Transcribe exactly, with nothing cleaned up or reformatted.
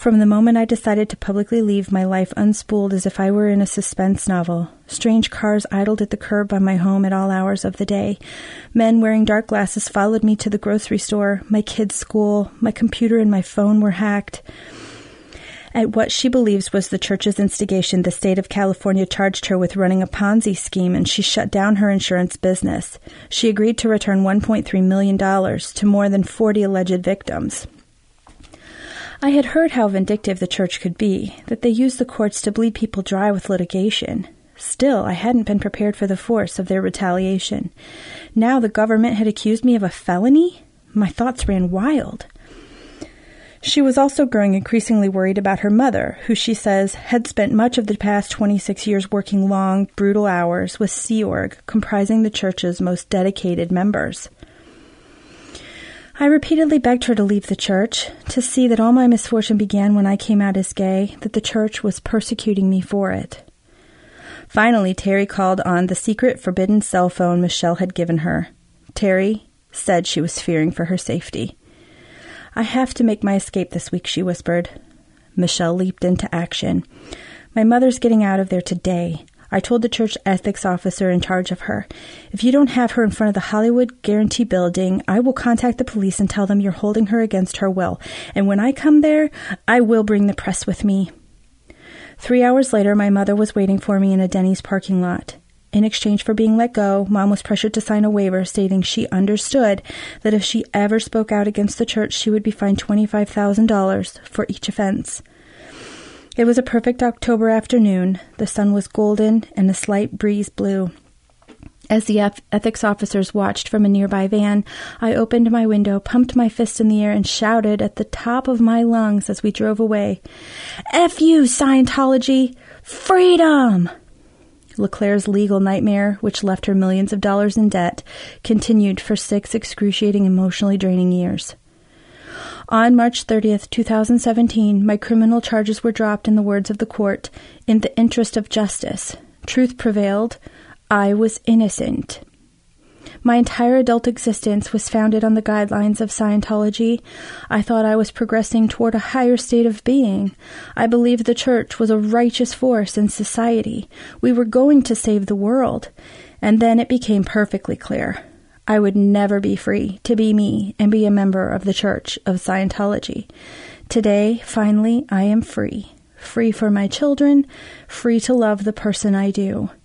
From the moment I decided to publicly leave, my life unspooled as if I were in a suspense novel. Strange cars idled at the curb by my home at all hours of the day. Men wearing dark glasses followed me to the grocery store. My kids' school, my computer and my phone were hacked. At what she believes was the church's instigation, the state of California charged her with running a Ponzi scheme, and she shut down her insurance business. She agreed to return one point three million dollars to more than forty alleged victims. I had heard how vindictive the church could be, that they used the courts to bleed people dry with litigation. Still, I hadn't been prepared for the force of their retaliation. Now the government had accused me of a felony? My thoughts ran wild. She was also growing increasingly worried about her mother, who she says had spent much of the past twenty-six years working long, brutal hours with Sea Org, comprising the church's most dedicated members. I repeatedly begged her to leave the church, to see that all my misfortune began when I came out as gay, that the church was persecuting me for it. Finally, Terry called on the secret, forbidden cell phone Michelle had given her. Terry said she was fearing for her safety. "I have to make my escape this week," she whispered. Michelle leaped into action. "My mother's getting out of there today. I told the church ethics officer in charge of her. If you don't have her in front of the Hollywood Guarantee building, I will contact the police and tell them you're holding her against her will. And when I come there, I will bring the press with me." Three hours later, my mother was waiting for me in a Denny's parking lot. In exchange for being let go, Mom was pressured to sign a waiver stating she understood that if she ever spoke out against the church, she would be fined twenty-five thousand dollars for each offense. It was a perfect October afternoon. The sun was golden and a slight breeze blew. As the ethics officers watched from a nearby van, I opened my window, pumped my fist in the air, and shouted at the top of my lungs as we drove away, "F you, Scientology! Freedom!" LeClaire's legal nightmare, which left her millions of dollars in debt, continued for six excruciating, emotionally draining years. On March thirtieth, two thousand seventeen, my criminal charges were dropped in the words of the court, "In the interest of justice. Truth prevailed. I was innocent." My entire adult existence was founded on the guidelines of Scientology. I thought I was progressing toward a higher state of being. I believed the church was a righteous force in society. We were going to save the world. And then it became perfectly clear. I would never be free to be me and be a member of the Church of Scientology. Today, finally, I am free. Free for my children, free to love the person I do.